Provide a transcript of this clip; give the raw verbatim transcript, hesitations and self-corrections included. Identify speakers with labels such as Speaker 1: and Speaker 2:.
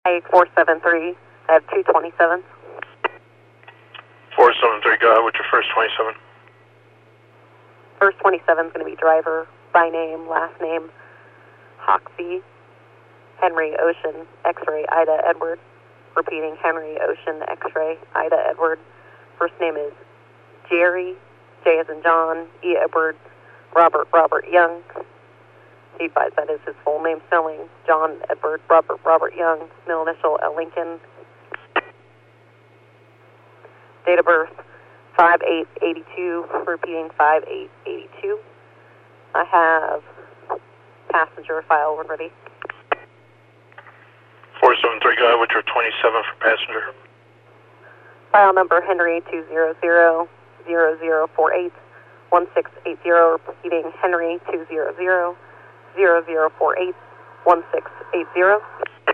Speaker 1: A four seven three, I have two twenty-sevens.
Speaker 2: four seven three, go ahead with your first twenty-seven.
Speaker 1: First twenty-seven is going to be driver, by name, last name, Hoxie, Henry Ocean, X-ray, Ida Edward. Repeating, Henry Ocean, X-ray, Ida Edward. First name is Jerry, J as in John, E Edward, Robert, Robert Young. He advised that is his full name spelling. John Edward, Robert, Robert Young, middle initial L Lincoln. Date of birth, five eight eighty-two, repeating five eight eighty-two. I have passenger file when ready.
Speaker 2: four seven three, go ahead with your twenty-seven for passenger.
Speaker 1: File number Henry two zero zero zero zero four eight one six eight zero, repeating Henry two zero zero zero zero four eight one six eight zero.